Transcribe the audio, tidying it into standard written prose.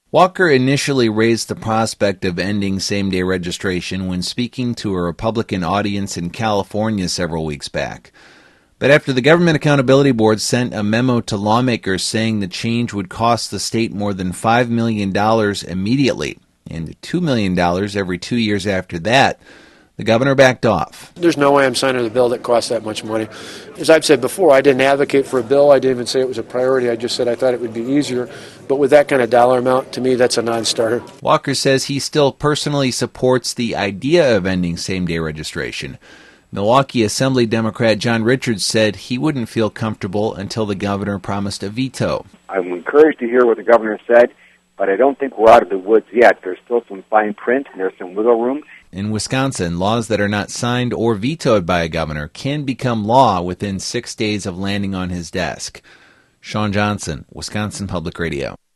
Walker initially raised the prospect of ending same-day registration when speaking to a Republican audience in California several weeks back. But after the Government Accountability Board sent a memo to lawmakers saying the change would cost the state more than $5 million immediately and $2 million every 2 years after that, the governor backed off. There's no way I'm signing a bill that costs that much money. As I've said before, I didn't advocate for a bill. I didn't even say it was a priority. I just said I thought it would be easier. But with that kind of dollar amount, to me, that's a non-starter. Walker says he still personally supports the idea of ending same-day registration. Milwaukee Assembly Democrat John Richards said he wouldn't feel comfortable until the governor promised a veto. I'm encouraged to hear what the governor said, but I don't think we're out of the woods yet. There's still some fine print, and there's some wiggle room. In Wisconsin, laws that are not signed or vetoed by a governor can become law within 6 days of landing on his desk. Sean Johnson, Wisconsin Public Radio.